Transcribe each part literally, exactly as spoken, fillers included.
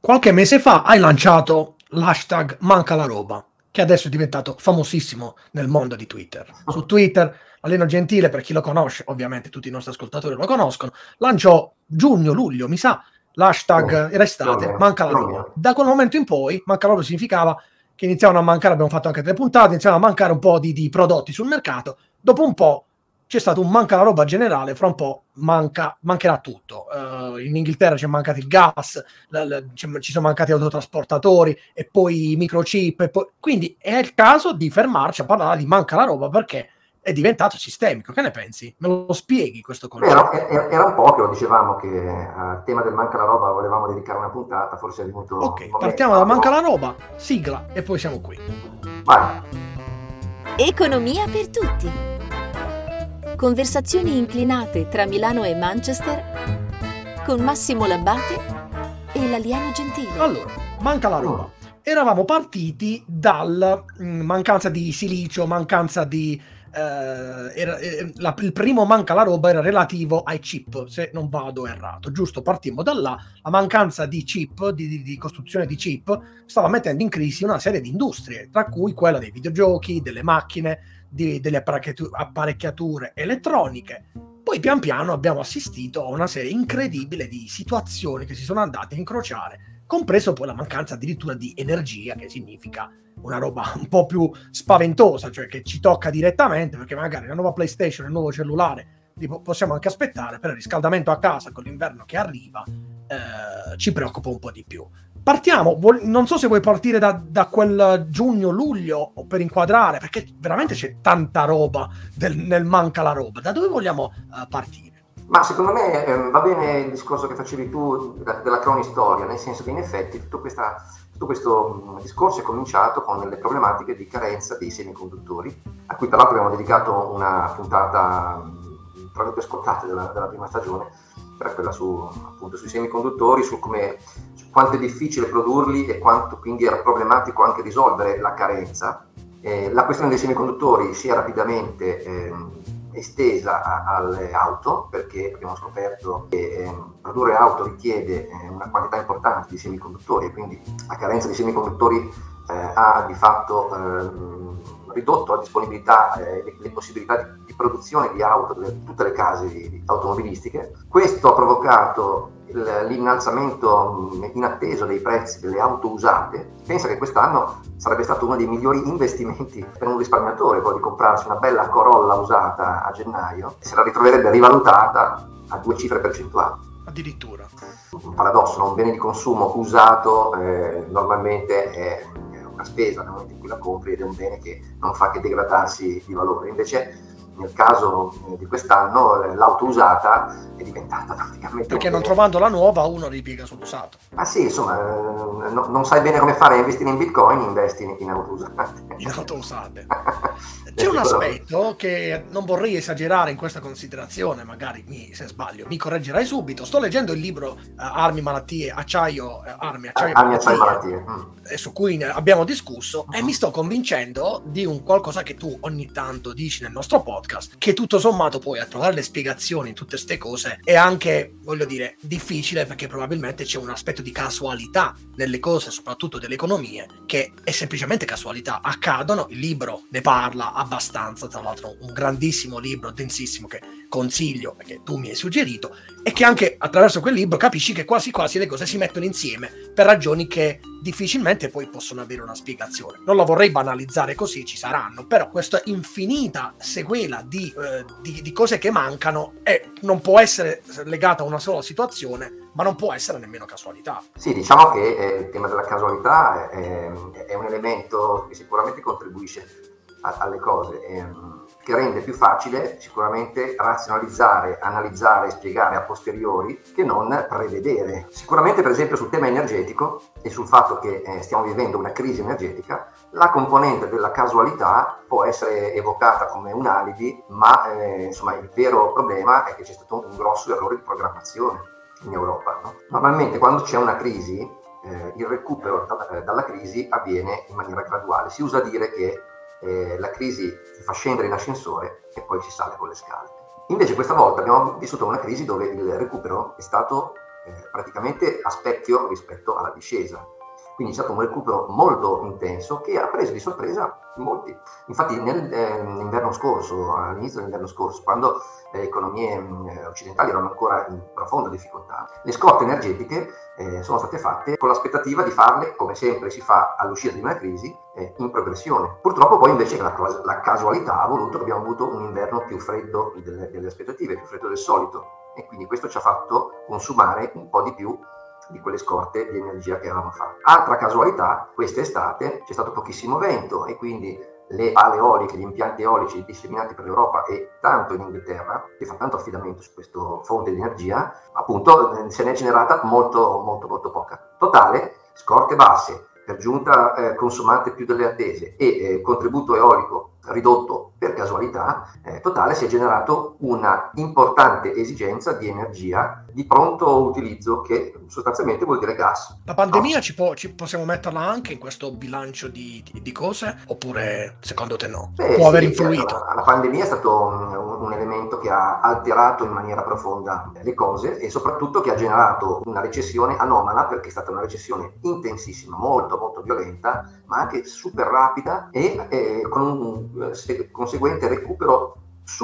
Qualche mese fa hai lanciato l'hashtag Manca la roba, che adesso è diventato famosissimo nel mondo di Twitter. Su Twitter, Aleno Gentile, per chi lo conosce, ovviamente tutti i nostri ascoltatori lo conoscono, lanciò giugno-luglio, mi sa, l'hashtag, era estate, Manca la roba. Da quel momento in poi, Manca la roba significava che iniziavano a mancare, abbiamo fatto anche delle puntate, iniziavano a mancare un po' di, di prodotti sul mercato. Dopo un po' c'è stato un manca la roba generale, fra un po' manca, mancherà tutto. Uh, in Inghilterra c'è mancato il gas, la, la, ci sono mancati autotrasportatori e poi i microchip. E poi... Quindi è il caso di fermarci a parlare di manca la roba perché è diventato sistemico. Che ne pensi? Me lo spieghi questo concetto? Beh, era, era un po' che lo dicevamo che al tema del manca la roba volevamo dedicare una puntata, forse è venuto... Ok, partiamo da manca la roba, sigla e poi siamo qui. Vai. Economia per tutti. Conversazioni inclinate tra Milano e Manchester con Massimo Labbate e l'Alieno Gentile. Allora, manca la roba. Eravamo partiti dalla mh, mancanza di silicio, mancanza di... Eh, era, eh, la, il primo manca la roba era relativo ai chip, se non vado errato, giusto? Partimmo da là. La mancanza di chip, di, di, di costruzione di chip, stava mettendo in crisi una serie di industrie, tra cui quella dei videogiochi, delle macchine, di, delle apparecchiature, apparecchiature elettroniche. Poi pian piano abbiamo assistito a una serie incredibile di situazioni che si sono andate a incrociare, compreso poi la mancanza addirittura di energia, che significa una roba un po' più spaventosa, cioè che ci tocca direttamente, perché magari la nuova PlayStation, il nuovo cellulare, li possiamo anche aspettare, però il riscaldamento a casa con l'inverno che arriva eh, ci preoccupa un po' di più. Partiamo, non so se vuoi partire da, da quel giugno-luglio per inquadrare, perché veramente c'è tanta roba del, nel manca la roba. Da dove vogliamo uh, partire? Ma secondo me eh, va bene il discorso che facevi tu da, della cronistoria, nel senso che in effetti tutto, questa, tutto questo mh, discorso è cominciato con le problematiche di carenza dei semiconduttori, a cui tra l'altro abbiamo dedicato una puntata mh, tra le più ascoltate della, della prima stagione, era quella su, appunto, sui semiconduttori, su come su quanto è difficile produrli e quanto quindi era problematico anche risolvere la carenza. Eh, la questione dei semiconduttori si è rapidamente eh, estesa a, alle auto, perché abbiamo scoperto che eh, produrre auto richiede eh, una quantità importante di semiconduttori, e quindi la carenza di semiconduttori eh, ha di fatto eh, ridotto la disponibilità e eh, le, le possibilità di, di produzione di auto di tutte le case di, di automobilistiche. Questo ha provocato il, l'innalzamento inatteso dei prezzi delle auto usate. Pensa che quest'anno sarebbe stato uno dei migliori investimenti per un risparmiatore, quello di comprarsi una bella Corolla usata a gennaio, e se la ritroverebbe rivalutata a due cifre percentuali. Addirittura. Un paradosso, no? Un bene di consumo usato eh, normalmente è una spesa nel momento in cui la compri ed è un bene che non fa che degradarsi di valore. Invece nel caso di quest'anno l'auto usata è diventata praticamente... Perché non trovando la nuova uno ripiega sull'usato. Ah sì, insomma, eh, no, non sai bene come fare a investire in Bitcoin, investi in, in auto usate. In auto usate. C'è un aspetto che non vorrei esagerare in questa considerazione, magari mi, se sbaglio mi correggerai subito. Sto leggendo il libro uh, Armi, Malattie, Acciaio, uh, Armi, Acciaio, Armi, Malattie, Acciaio, Malattie. Mm. su cui abbiamo discusso, uh-huh. E mi sto convincendo di un qualcosa che tu ogni tanto dici nel nostro podcast, che tutto sommato poi a trovare le spiegazioni in tutte queste cose è anche, voglio dire, difficile, perché probabilmente c'è un aspetto di casualità nelle cose, soprattutto delle economie, che è semplicemente casualità, accadono. Il libro ne parla abbastanza, tra l'altro un grandissimo libro, densissimo, che consiglio, perché tu mi hai suggerito, e che anche attraverso quel libro capisci che quasi quasi le cose si mettono insieme per ragioni che difficilmente poi possono avere una spiegazione. Non la vorrei banalizzare così, ci saranno, però questa infinita sequela di, eh, di, di cose che mancano e non può essere legata a una sola situazione, ma non può essere nemmeno casualità. Sì, diciamo che eh, il tema della casualità è, è un elemento che sicuramente contribuisce a, alle cose, eh, che rende più facile sicuramente razionalizzare, analizzare e spiegare a posteriori che non prevedere. Sicuramente, per esempio, sul tema energetico e sul fatto che eh, stiamo vivendo una crisi energetica, la componente della casualità può essere evocata come un alibi, ma eh, insomma il vero problema è che c'è stato un grosso errore di programmazione in Europa, no? Normalmente quando c'è una crisi, eh, il recupero da, eh, dalla crisi avviene in maniera graduale. Si usa dire che eh, la crisi si fa scendere in ascensore e poi si sale con le scale. Invece questa volta abbiamo vissuto una crisi dove il recupero è stato eh, praticamente a specchio rispetto alla discesa. Quindi è stato un recupero molto intenso che ha preso di sorpresa molti. Infatti nell'inverno eh, scorso, all'inizio dell'inverno scorso, quando le economie eh, occidentali erano ancora in profonda difficoltà, le scorte energetiche eh, sono state fatte con l'aspettativa di farle, come sempre si fa all'uscita di una crisi, eh, in progressione. Purtroppo poi invece la, la casualità ha voluto che abbiamo avuto un inverno più freddo delle, delle aspettative, più freddo del solito, e quindi questo ci ha fatto consumare un po' di più di quelle scorte di energia che avevamo fatto. Altra casualità, quest'estate c'è stato pochissimo vento e quindi le pale eoliche, gli impianti eolici disseminati per l'Europa e tanto in Inghilterra, che fa tanto affidamento su questa fonte di energia, appunto se ne è generata molto molto molto poca. Totale, scorte basse, per giunta eh, consumate più delle attese e eh, contributo eolico ridotto per casualità, eh, totale si è generato una importante esigenza di energia di pronto utilizzo che sostanzialmente vuol dire gas. La pandemia no. ci, può, ci possiamo metterla anche in questo bilancio di, di, di cose oppure secondo te no? Beh, può sì, aver influito? La, la pandemia è stato un, un elemento che ha alterato in maniera profonda le cose e soprattutto che ha generato una recessione anomala, perché è stata una recessione intensissima, molto molto violenta, ma anche super rapida e, e con un conseguente recupero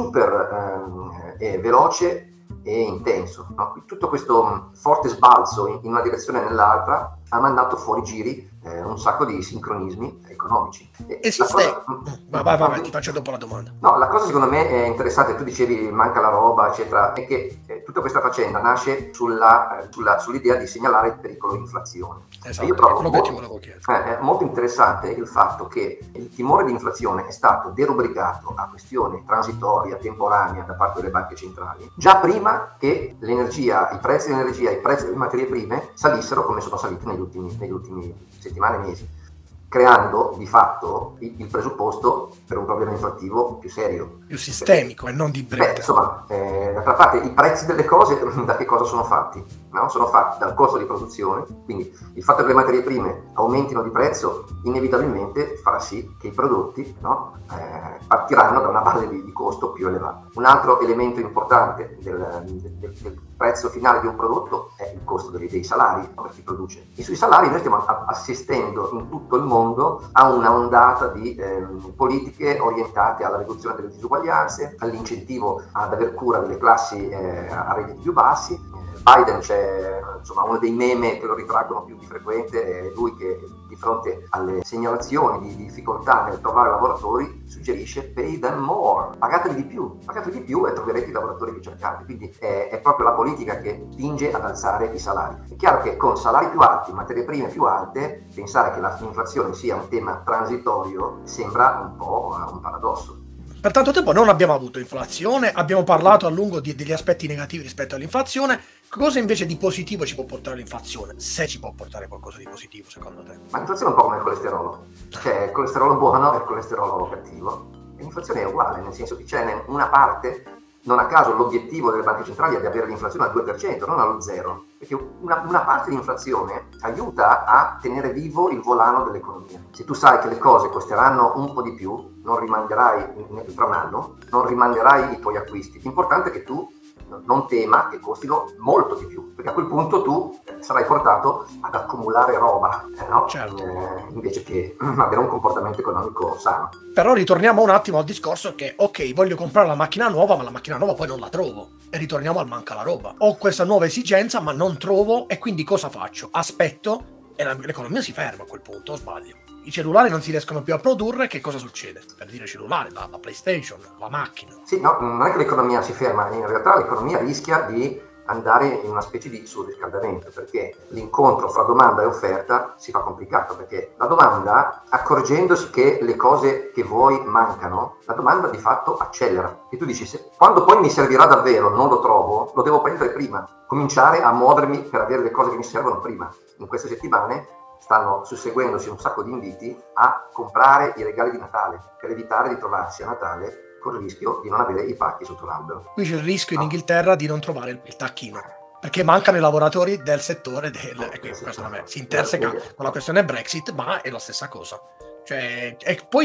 super eh, eh, veloce e intenso, no? Tutto questo forte sbalzo in, in una direzione e nell'altra ha mandato fuori giri eh, un sacco di sincronismi economici. Esiste? Vai, vai, vai, ti faccio dopo la domanda. No, la cosa secondo me è interessante, tu dicevi manca la roba, eccetera, è che eh, tutta questa faccenda nasce sulla, eh, sulla, sull'idea di segnalare il pericolo di inflazione. Esatto, io trovo quello molto, che ti volevo chiedere. Eh, è molto interessante il fatto che il timore di inflazione è stato derubricato a questione transitoria, temporanea da parte delle banche centrali, già prima che l'energia, i prezzi dell'energia, i prezzi delle materie prime salissero come sono saliti negli ultimi, negli ultimi settimane e mesi, creando di fatto il, il presupposto per un problema inflattivo più serio. Più sistemico e non di breve. Beh, insomma, eh, d'altra parte i prezzi delle cose da che cosa sono fatti? No? Sono fatti dal costo di produzione, quindi il fatto che le materie prime aumentino di prezzo inevitabilmente farà sì che i prodotti, no? eh, partiranno da una base di, di costo più elevata. Un altro elemento importante del, del, del prezzo finale di un prodotto è il costo dei, dei salari, no? Per chi produce. E sui salari noi stiamo assistendo in tutto il mondo a una ondata di eh, politiche orientate alla riduzione delle disuguaglianze, all'incentivo ad aver cura delle classi eh, a redditi più bassi. Biden c'è, insomma, uno dei meme che lo ritraggono più di frequente, è lui che di fronte alle segnalazioni di difficoltà nel trovare lavoratori suggerisce pay them more, pagateli di più, pagateli di più e troverete i lavoratori che cercate. Quindi è, è proprio la politica che spinge ad alzare i salari. È chiaro che con salari più alti, materie prime più alte, pensare che l'inflazione sia un tema transitorio sembra un po' un paradosso. Per tanto tempo non abbiamo avuto inflazione, abbiamo parlato a lungo di, degli aspetti negativi rispetto all'inflazione. Cosa invece di positivo ci può portare l'inflazione? Se ci può portare qualcosa di positivo, secondo te? Ma l'inflazione è un po' come il colesterolo. C'è il colesterolo buono e il colesterolo cattivo. E l'inflazione è uguale, nel senso che c'è una parte, non a caso l'obiettivo delle banche centrali è di avere l'inflazione al due per cento, non allo zero. Perché una, una parte di inflazione aiuta a tenere vivo il volano dell'economia. Se tu sai che le cose costeranno un po' di più, non rimanderai tra un anno, non rimanderai i tuoi acquisti. L'importante è che tu non tema che costino molto di più, perché a quel punto tu sarai portato ad accumulare roba, eh, no? Certo. eh, invece che avere un comportamento economico sano. Però ritorniamo un attimo al discorso che, ok, voglio comprare la macchina nuova, ma la macchina nuova poi non la trovo. E ritorniamo al manca la roba. Ho questa nuova esigenza, ma non trovo, e quindi cosa faccio? Aspetto e la, l'economia si ferma a quel punto, o sbaglio? I cellulari non si riescono più a produrre, che cosa succede? Per dire cellulare, la, la PlayStation, la macchina. Sì, no, non è che l'economia si ferma, in realtà l'economia rischia di andare in una specie di surriscaldamento, perché l'incontro fra domanda e offerta si fa complicato, perché la domanda, accorgendosi che le cose che vuoi mancano, la domanda di fatto accelera. E tu dici, se, quando poi mi servirà davvero, non lo trovo, lo devo prendere prima, cominciare a muovermi per avere le cose che mi servono prima. In queste settimane stanno susseguendosi un sacco di inviti a comprare i regali di Natale, per evitare di trovarsi a Natale con il rischio di non avere i pacchi sotto l'albero. Qui c'è il rischio no. in Inghilterra di non trovare il, il tacchino, perché mancano i lavoratori del settore del... No, e questo sì, vabbè, sì. si interseca no, con la questione Brexit, ma è la stessa cosa. Cioè, e poi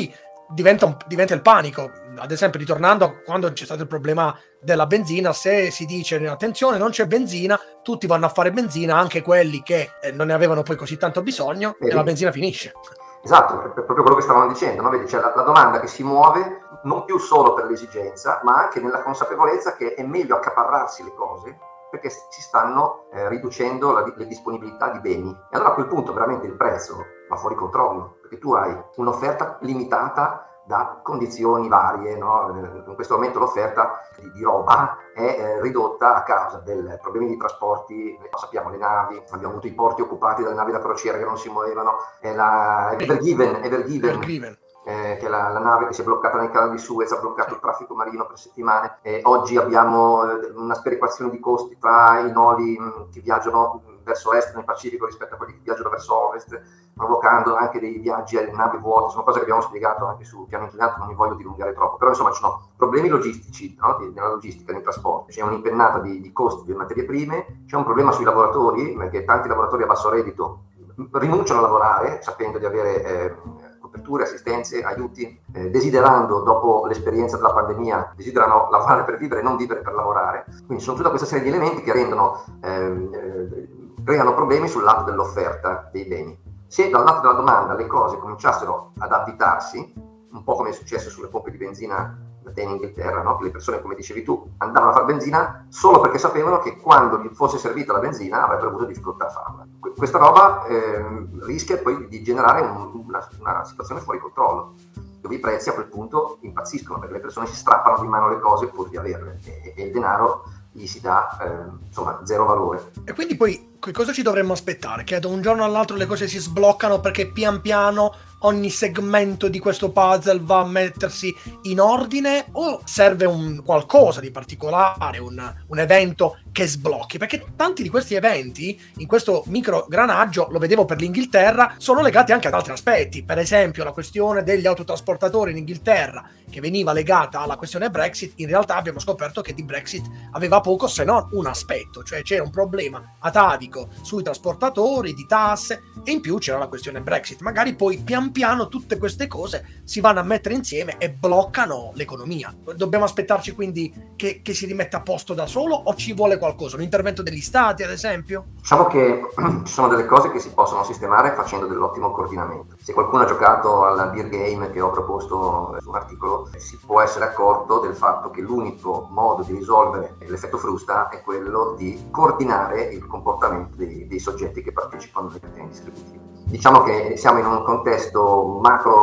diventa, un, diventa il panico. Ad esempio, ritornando a quando c'è stato il problema della benzina, se si dice attenzione non c'è benzina, tutti vanno a fare benzina, anche quelli che eh, non ne avevano poi così tanto bisogno, Vedi? E la benzina finisce. Esatto, è proprio quello che stavano dicendo, no? Vedi, c'è la, la domanda che si muove non più solo per l'esigenza, ma anche nella consapevolezza che è meglio accaparrarsi le cose perché si stanno eh, riducendo la, le disponibilità di beni. E allora a quel punto veramente il prezzo va fuori controllo, perché tu hai un'offerta limitata da condizioni varie, no? In questo momento l'offerta di, di roba è eh, ridotta a causa dei problemi di trasporti, sappiamo le navi, abbiamo avuto i porti occupati dalle navi da crociera che non si muovevano, è la Evergiven, Evergiven, Evergiven. Eh, che è la, la nave che si è bloccata nel canale di Suez, ha bloccato il traffico marino per settimane. Eh, oggi abbiamo eh, una sperequazione di costi tra i noli mh, che viaggiano verso est nel Pacifico rispetto a quelli che viaggiano verso ovest, provocando anche dei viaggi alle navi vuote. Sono cose che abbiamo spiegato anche su piano inclinato, non mi voglio dilungare troppo, però insomma ci sono problemi logistici, no? Nella logistica, nei trasporti, c'è un'impennata di, di costi delle materie prime, c'è un problema sui lavoratori, perché tanti lavoratori a basso reddito rinunciano a lavorare sapendo di avere eh, coperture, assistenze, aiuti, eh, desiderando dopo l'esperienza della pandemia, desiderano lavorare per vivere, non vivere per lavorare. Quindi sono tutta questa serie di elementi che rendono, eh, eh, creano problemi sul lato dell'offerta dei beni. Se dal lato della domanda le cose cominciassero ad avvitarsi, un po' come è successo sulle pompe di benzina da te in Inghilterra, no? Che le persone, come dicevi tu, andavano a fare benzina solo perché sapevano che quando gli fosse servita la benzina avrebbero avuto difficoltà a farla. Questa roba eh, rischia poi di generare un, una, una situazione fuori controllo, dove i prezzi a quel punto impazziscono perché le persone si strappano di mano le cose pur di averle e, e il denaro gli si dà eh, insomma zero valore. E quindi poi che cosa ci dovremmo aspettare? Che da un giorno all'altro le cose si sbloccano perché pian piano ogni segmento di questo puzzle va a mettersi in ordine, o serve un qualcosa di particolare, un, un evento che sblocchi? Perché tanti di questi eventi, in questo microgranaggio, lo vedevo per l'Inghilterra, sono legati anche ad altri aspetti. Per esempio la questione degli autotrasportatori in Inghilterra, che veniva legata alla questione Brexit. In realtà abbiamo scoperto che di Brexit aveva poco se non un aspetto, cioè c'era un problema atavico sui trasportatori, di tasse, e in più c'era la questione Brexit. Magari poi pian piano tutte queste cose si vanno a mettere insieme e bloccano l'economia. Dobbiamo aspettarci quindi che, che si rimetta a posto da solo, o ci vuole qualcosa? Un intervento degli stati, ad esempio? Diciamo che ci sono delle cose che si possono sistemare facendo dell'ottimo coordinamento. Se qualcuno ha giocato alla Beer Game che ho proposto su un articolo, si può essere accorto del fatto che l'unico modo di risolvere l'effetto frusta è quello di coordinare il comportamento dei, dei soggetti che partecipano alle catene distributive. Diciamo che siamo in un contesto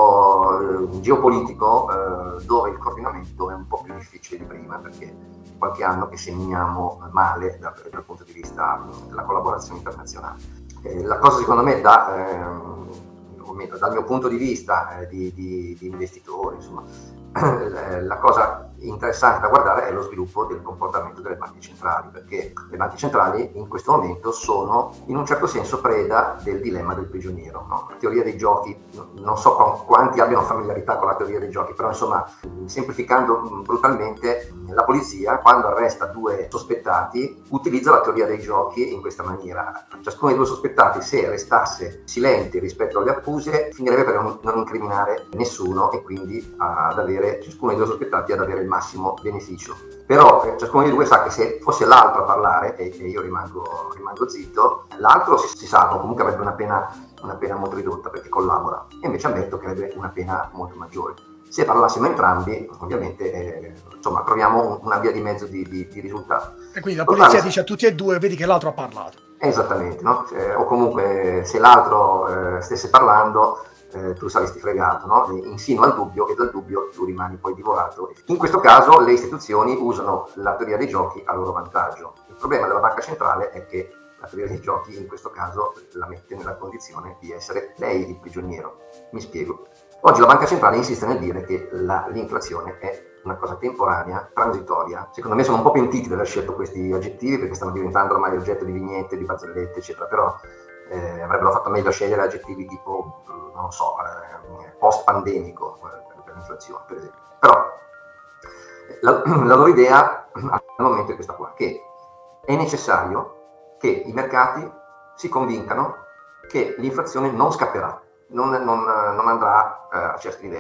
macro eh, geopolitico eh, dove il coordinamento è un po' più difficile di prima, perché qualche anno che seminiamo male dal, dal punto di vista della collaborazione internazionale. Eh, la cosa secondo me da, eh, dal mio punto di vista eh, di, di, di investitore, insomma, la cosa interessante da guardare è lo sviluppo del comportamento delle banche centrali, perché le banche centrali in questo momento sono in un certo senso preda del dilemma del prigioniero, no? La teoria dei giochi, non so quanti abbiano familiarità con la teoria dei giochi, però insomma, semplificando brutalmente, la polizia quando arresta due sospettati utilizza la teoria dei giochi in questa maniera: ciascuno dei due sospettati, se restasse silente rispetto alle accuse, finirebbe per non, non incriminare nessuno e quindi ad avere, ciascuno dei due sospettati ad avere il massimo beneficio. Però eh, ciascuno dei due sa che se fosse l'altro a parlare e, e io rimango, rimango zitto, l'altro si, si salva, comunque avrebbe una pena, una pena molto ridotta perché collabora, e invece ammetto che avrebbe una pena molto maggiore. Se parlassimo entrambi, ovviamente eh, insomma troviamo un, una via di mezzo di, di, di risultato. E quindi la polizia Totale, dice a tutti e due: vedi che l'altro ha parlato. Esattamente, no? Eh, o comunque se l'altro eh, stesse parlando, Eh, tu saresti fregato, no? Insinua il dubbio e dal dubbio tu rimani poi divorato. In questo caso le istituzioni usano la teoria dei giochi a loro vantaggio. Il problema della banca centrale è che la teoria dei giochi in questo caso la mette nella condizione di essere lei il prigioniero. Mi spiego. Oggi la banca centrale insiste nel dire che la, l'inflazione è una cosa temporanea, transitoria. Secondo me sono un po' pentiti di aver scelto questi aggettivi perché stanno diventando ormai oggetto di vignette, di barzellette, eccetera, però eh, avrebbero fatto meglio a scegliere aggettivi tipo, non so, eh, post-pandemico eh, per l'inflazione, per esempio. Però la, la loro idea al momento è questa qua, che è necessario che i mercati si convincano che l'inflazione non scapperà, non, non, non andrà eh, a certi livelli.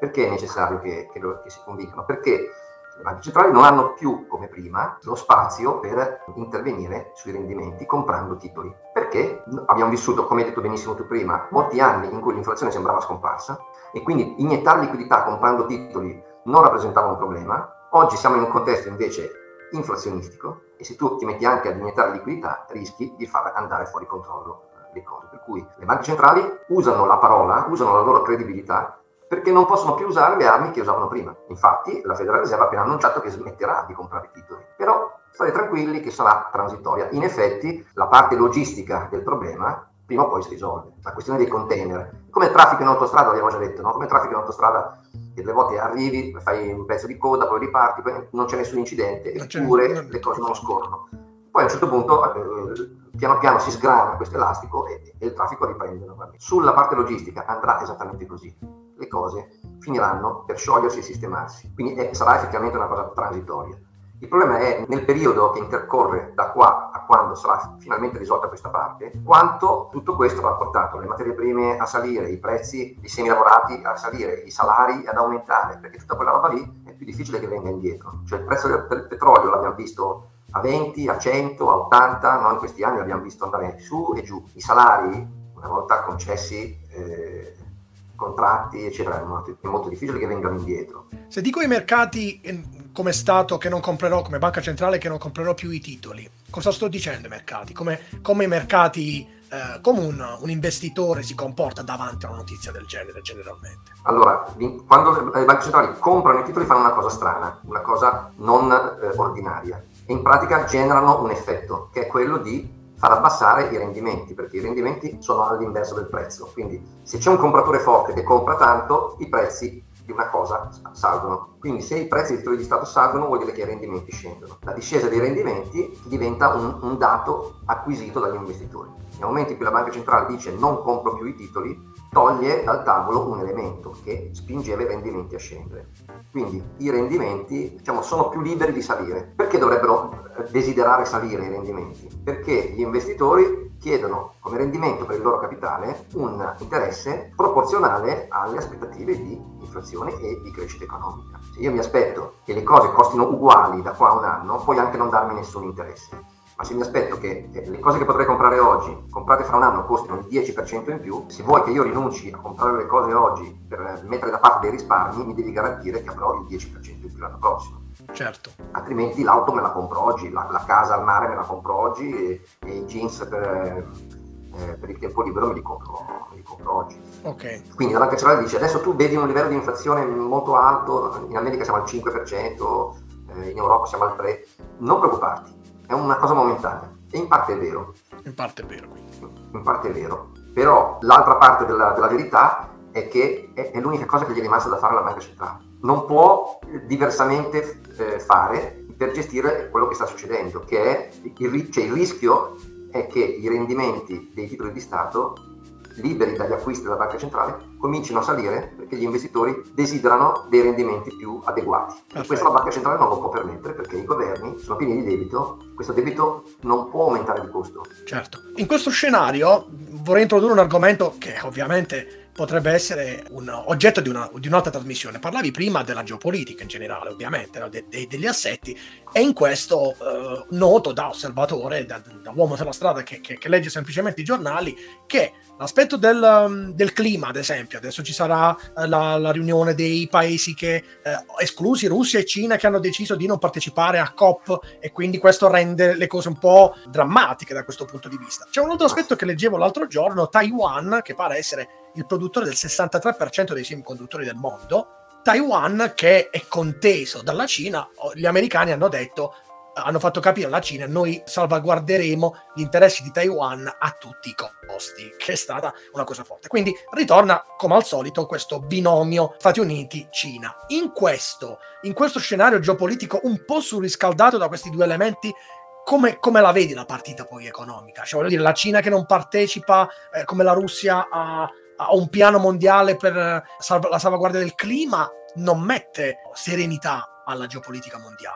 Perché è necessario che, che, lo, che si convincano? Perché le banche centrali non hanno più, come prima, lo spazio per intervenire sui rendimenti comprando titoli. Perché abbiamo vissuto, come hai detto benissimo tu prima, molti anni in cui l'inflazione sembrava scomparsa e quindi iniettare liquidità comprando titoli non rappresentava un problema. Oggi siamo in un contesto invece inflazionistico e se tu ti metti anche ad iniettare liquidità rischi di far andare fuori controllo le cose. Per cui le banche centrali usano la parola, usano la loro credibilità perché non possono più usare le armi che usavano prima. Infatti la Federal Reserve ha appena annunciato che smetterà di comprare titoli. Però state tranquilli che sarà transitoria. In effetti la parte logistica del problema prima o poi si risolve. La questione dei container. Come il traffico in autostrada, abbiamo già detto, no? Come il traffico in autostrada, che delle volte arrivi, fai un pezzo di coda, poi riparti, poi non c'è nessun incidente, eppure le cose non scorrono. Poi a un certo punto eh, piano piano si sgrana questo elastico e, e il traffico riprende nuovamente. Sulla parte logistica andrà esattamente così. Le cose finiranno per sciogliersi e sistemarsi, quindi è, sarà effettivamente una cosa transitoria. Il problema è nel periodo che intercorre da qua a quando sarà finalmente risolta questa parte, quanto tutto questo avrà portato le materie prime a salire, i prezzi dei semilavorati a salire, i salari ad aumentare, perché tutta quella roba lì è più difficile che venga indietro. Cioè il prezzo del, del petrolio l'abbiamo visto a venti, a cento, a ottanta, noi in questi anni l'abbiamo visto andare su e giù. I salari, una volta concessi eh, contratti, eccetera, è molto, è molto difficile che vengano indietro. Se dico ai mercati come Stato che non comprerò, come banca centrale che non comprerò più i titoli, cosa sto dicendo ai mercati? Come, come i mercati, eh, come un, un investitore si comporta davanti a una notizia del genere generalmente? Allora, quando le banche centrali comprano i titoli fanno una cosa strana, una cosa non eh, ordinaria, e in pratica generano un effetto, che è quello di far abbassare i rendimenti, perché i rendimenti sono all'inverso del prezzo. Quindi se c'è un compratore forte che compra tanto, i prezzi di una cosa salgono. Quindi se i prezzi dei titoli di Stato salgono vuol dire che i rendimenti scendono. La discesa dei rendimenti diventa un, un dato acquisito dagli investitori. Nel momento in cui la banca centrale dice non compro più i titoli, toglie dal tavolo un elemento che spingeva i rendimenti a scendere. Quindi i rendimenti, diciamo, sono più liberi di salire. Perché dovrebbero desiderare salire i rendimenti? Perché gli investitori chiedono come rendimento per il loro capitale un interesse proporzionale alle aspettative di inflazione e di crescita economica. Se io mi aspetto che le cose costino uguali da qua a un anno, puoi anche non darmi nessun interesse. Ma se mi aspetto che le cose che potrei comprare oggi, comprate fra un anno, costino il dieci per cento in più, se vuoi che io rinunci a comprare le cose oggi per mettere da parte dei risparmi, mi devi garantire che avrò il dieci per cento in più l'anno prossimo. Certo. Altrimenti l'auto me la compro oggi, la, la casa al mare me la compro oggi e, e i jeans per, eh, per il tempo libero me li compro, me li compro oggi. Okay. Quindi la banca centrale dice adesso tu vedi un livello di inflazione molto alto, in America siamo al cinque per cento, eh, in Europa siamo al tre per cento, non preoccuparti. È una cosa momentanea e in parte è vero. In parte è vero, quindi. In parte è vero. Però l'altra parte della, della verità è che è, è l'unica cosa che gli è rimasta da fare alla banca centrale. Non può diversamente eh, fare per gestire quello che sta succedendo, che è il, cioè il rischio è che i rendimenti dei titoli di Stato liberi dagli acquisti della banca centrale cominciano a salire perché gli investitori desiderano dei rendimenti più adeguati. E questo la banca centrale non lo può permettere perché i governi sono pieni di debito, questo debito non può aumentare di costo. Certo. In questo scenario vorrei introdurre un argomento che ovviamente potrebbe essere un oggetto di, una, di un'altra trasmissione. Parlavi prima della geopolitica in generale, ovviamente, no? de, de, degli assetti, e in questo eh, noto da osservatore, da, da uomo della strada che, che, che legge semplicemente i giornali, che l'aspetto del, del clima, ad esempio, adesso ci sarà la, la riunione dei paesi che, eh, esclusi Russia e Cina, che hanno deciso di non partecipare a COP, e quindi questo rende le cose un po' drammatiche da questo punto di vista. C'è un altro aspetto che leggevo l'altro giorno: Taiwan, che pare essere il produttore del sessantatré per cento dei semiconduttori del mondo, Taiwan che è conteso dalla Cina, gli americani hanno detto, hanno fatto capire alla Cina: noi salvaguarderemo gli interessi di Taiwan a tutti i costi, che è stata una cosa forte. Quindi ritorna come al solito questo binomio Stati Uniti-Cina. In questo, in questo scenario geopolitico un po' surriscaldato da questi due elementi, Come, come la vedi la partita poi economica? Cioè, voglio dire, la Cina che non partecipa, eh, come la Russia a, a un piano mondiale per salv- la salvaguardia del clima, non mette serenità alla geopolitica mondiale.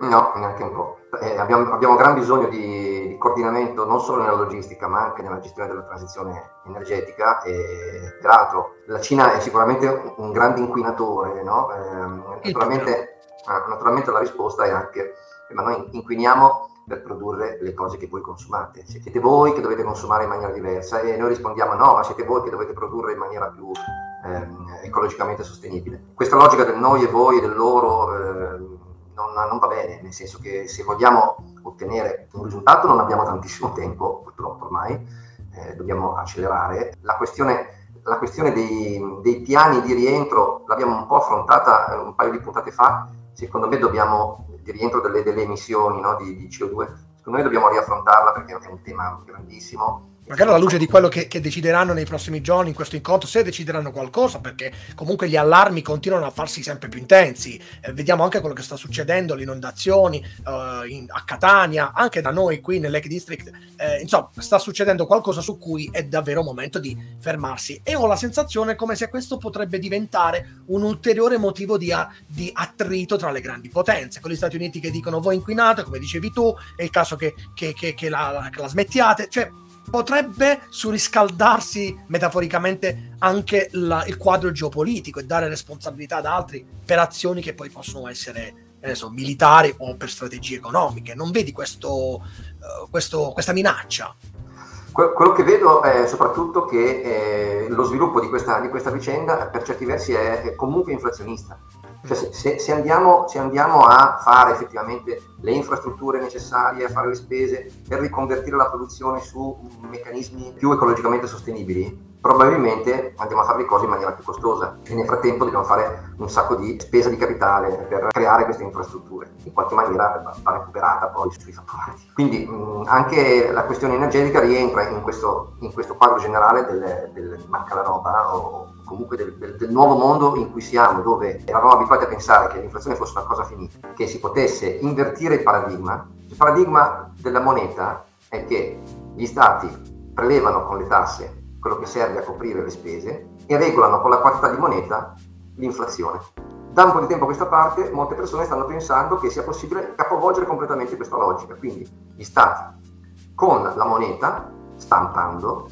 No, neanche un po'. Eh, abbiamo, abbiamo gran bisogno di, di coordinamento non solo nella logistica ma anche nella gestione della transizione energetica e tra l'altro la Cina è sicuramente un, un grande inquinatore, no? Eh, naturalmente, eh, naturalmente la risposta è anche eh, ma noi inquiniamo per produrre le cose che voi consumate. Siete voi che dovete consumare in maniera diversa e noi rispondiamo no, ma siete voi che dovete produrre in maniera più ehm, ecologicamente sostenibile. Questa logica del noi e voi e del loro eh, non, non va bene, nel senso che se vogliamo ottenere un risultato non abbiamo tantissimo tempo, purtroppo ormai, eh, dobbiamo accelerare. La questione, la questione dei, dei piani di rientro l'abbiamo un po' affrontata un paio di puntate fa, secondo me dobbiamo, di rientro delle, delle emissioni, no, di, di C O due, secondo me dobbiamo riaffrontarla perché è un tema grandissimo. Magari alla luce di quello che, che decideranno nei prossimi giorni in questo incontro, se decideranno qualcosa, perché comunque gli allarmi continuano a farsi sempre più intensi. Eh, vediamo anche quello che sta succedendo, le inondazioni eh, in, a Catania, anche da noi qui nel Lake District. Eh, insomma, sta succedendo qualcosa su cui è davvero momento di fermarsi. E ho la sensazione come se questo potrebbe diventare un ulteriore motivo di, a, di attrito tra le grandi potenze, con gli Stati Uniti che dicono voi inquinate, come dicevi tu, è il caso che, che, che, che, la, che la smettiate, cioè potrebbe surriscaldarsi metaforicamente anche la, il quadro geopolitico e dare responsabilità ad altri per azioni che poi possono essere adesso, militari o per strategie economiche. Non vedi questo, uh, questo, questa minaccia? Quello che vedo è soprattutto che eh, lo sviluppo di questa, di questa vicenda per certi versi è, è comunque inflazionista. Cioè, se, se, se, andiamo, se andiamo a fare effettivamente le infrastrutture necessarie, a fare le spese per riconvertire la produzione su meccanismi più ecologicamente sostenibili, probabilmente andiamo a fare le cose in maniera più costosa e nel frattempo dobbiamo fare un sacco di spesa di capitale per creare queste infrastrutture, in qualche maniera va recuperata poi sui fatturati. Quindi mh, anche la questione energetica rientra in questo, in questo quadro generale del, del manca la roba o comunque del, del, del nuovo mondo in cui siamo, dove eravamo abituati a pensare che l'inflazione fosse una cosa finita, che si potesse invertire il paradigma. Il paradigma della moneta è che gli stati prelevano con le tasse quello che serve a coprire le spese e regolano con la quantità di moneta l'inflazione. Da un po' di tempo a questa parte molte persone stanno pensando che sia possibile capovolgere completamente questa logica, quindi gli stati con la moneta, stampando,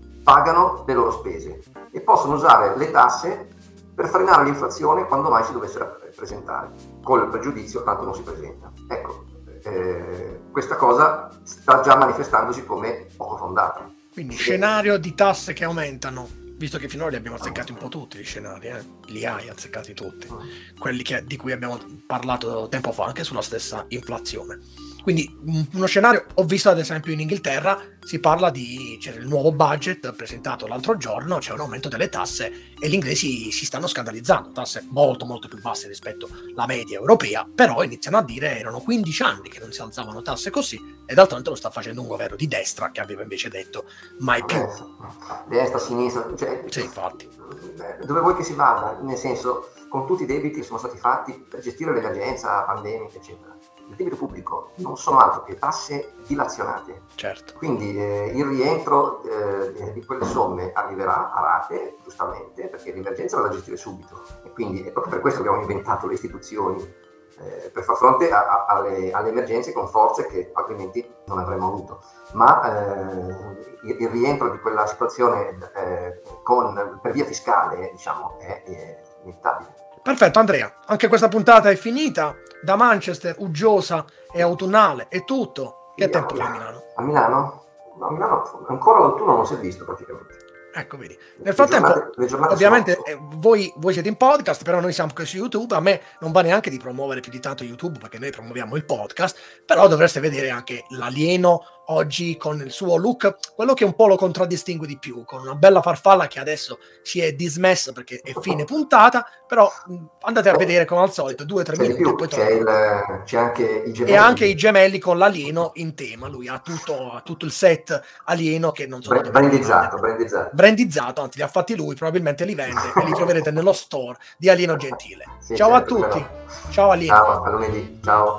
pagano le loro spese e possono usare le tasse per frenare l'inflazione quando mai si dovesse presentare, col pregiudizio tanto non si presenta. Ecco, eh, questa cosa sta già manifestandosi come poco fondata. Quindi scenario di tasse che aumentano, visto che finora li abbiamo azzeccati un po' tutti gli scenari, eh? li hai azzeccati tutti, quelli che, di cui abbiamo parlato tempo fa anche sulla stessa inflazione. Quindi uno scenario, ho visto ad esempio in Inghilterra, si parla di, c'è il nuovo budget presentato l'altro giorno, c'è un aumento delle tasse e gli inglesi si stanno scandalizzando, tasse molto molto più basse rispetto alla media europea, però iniziano a dire erano quindici anni che non si alzavano tasse così e d'altronde lo sta facendo un governo di destra che aveva invece detto mai più. Destra, sinistra, cioè, sì, infatti. Dove vuoi che si vada? Nel senso, con tutti i debiti che sono stati fatti per gestire l'emergenza pandemica, eccetera. Il debito pubblico non sono altro che tasse dilazionate. Certo. Quindi eh, il rientro eh, di quelle somme arriverà a rate, giustamente, perché l'emergenza va da gestire subito. E quindi è proprio per questo che abbiamo inventato le istituzioni, eh, per far fronte a, a, alle, alle emergenze con forze che altrimenti non avremmo avuto. Ma eh, il, il rientro di quella situazione eh, con, per via fiscale, diciamo, è, è inevitabile. Perfetto Andrea, anche questa puntata è finita. Da Manchester, uggiosa e autunnale, è tutto. Che tempo fa a Milano? A Milano? No, a Milano ancora l'autunno non si è visto praticamente. Ecco, vedi. Nel frattempo, le giornate, le giornate ovviamente eh, voi, voi siete in podcast, però noi siamo qui su YouTube. A me non va neanche di promuovere più di tanto YouTube perché noi promuoviamo il podcast, però dovreste vedere anche l'alieno oggi con il suo look, quello che un po' lo contraddistingue di più, con una bella farfalla che adesso si è dismessa perché è fine puntata, però mh, andate a vedere come al solito due o tre minuti e poi c'è, il, c'è anche i gemelli. E anche i gemelli con l'alieno in tema, lui ha tutto, ha tutto il set alieno che non so Bra- brandizzato, brandizzato brandizzato, anzi li ha fatti lui, probabilmente li vende e li troverete nello store di Alieno Gentile. Sì, ciao certo, a tutti, però. Ciao Alieno. Ciao, a lunedì, ciao.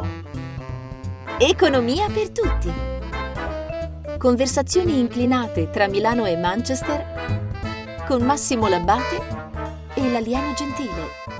Economia per tutti. Conversazioni inclinate tra Milano e Manchester con Massimo Labbate e l'Alieno Gentile.